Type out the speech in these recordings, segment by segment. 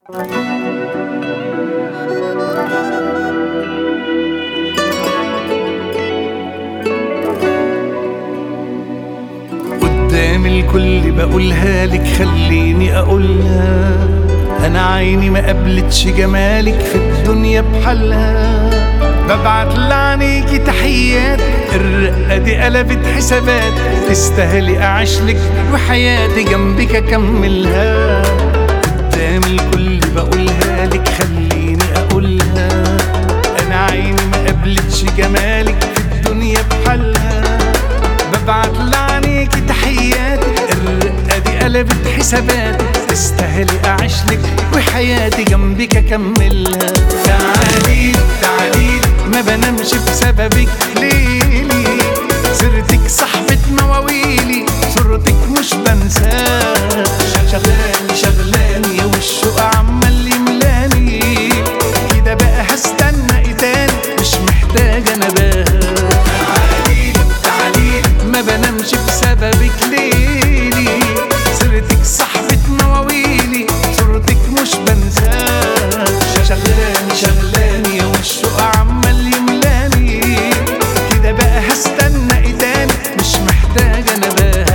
قدام الكل بقولها لك، خليني اقولها، انا عيني ما قبلتش جمالك في الدنيا بحالها. ببعت لعنيكي تحيات، الرقة دي قلبت حسابات، تستاهلي اعيشلك وحياتي جنبك اكملها. قدام الكل بقولها لك، خليني اقولها، انا عيني ما قبلتش جمالك في الدنيا بحالها. ببعت لعنيكي تحيات، الرقة دي قلبت حسابات، تستاهلي اعيشلك وحياتي جنبك اكملها. تعالي تعالي ما بنامش بسببك ليلي، سيرتك صاحبة مواويلي، صورتك مش بنساها. شغلاني شغلاني والشوق عمال يملاني، كده بقى هستنى ايه تاني، مش محتاجة نباها. تعالي تعالي ما بنامش بسببك ليلي، سيرتك صاحبة مواويلي، صورتك مش بنساها. شغلاني شغلاني والشوق عمال يملاني، كده بقى هستنى ايه تاني، مش محتاجة نباها.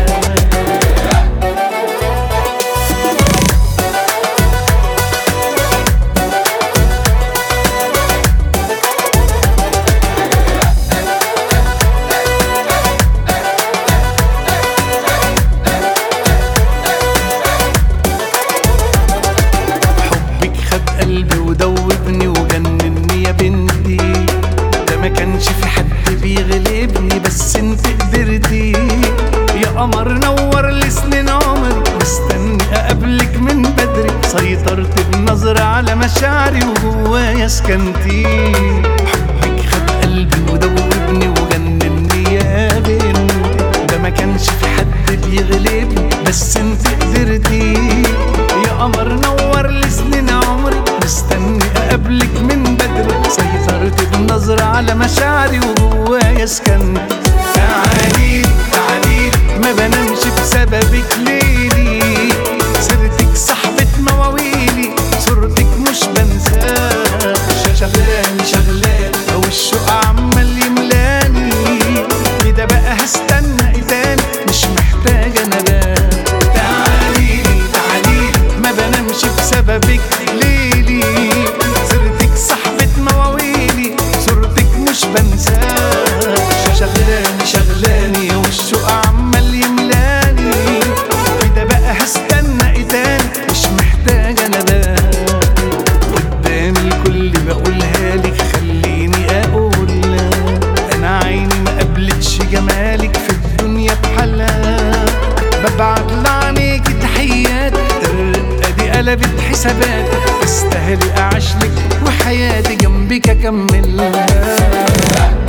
قلبي ودوبني وجنني يا بنتي، ده ما كانش في حد بيغلبني بس انت قدرتي. يا قمر نور لي سنين عمري، مستني اقابلك من بدري، سيطرت بنظرة على مشاعري وجوايا سكنتي. حبك خد قلبي ودوبني وجنني يا بنتي، ده ما كانش في حد بيغلبني بس انت قدرتي. يا قمر نور لي سنين عمري، مستني اقابلك من بدري، سيطرت بنظرة على مشاعري وجوايا سكنت. تعالي تعالي ما بنامش بسببك ليلي، سيرتك صاحبة مواويلي، صورتك مش بنساها. شغلاني شغلاني والشوق عمال يملاني، كده بقى هستنى ايه تاني، مش محتاجة نباها. تعالي تعالي ما بنامش بسببك ليلي، سيرتك صاحبة مواويلي، صورتك مش بنساها. شغلاني شغلاني والشوق عمال يملاني، كده بقى هستنى ايه تاني، مش محتاجة نباها. قدام الكل بقولها لك، خليني اقولها، انا عيني ما قبلتش جمالك في الدنيا بحالها. ببعت لعنيكي تحيات، الرقة دي قلبت حسابات، تستاهلي اعيشلك وحياتي جنبك اكملها.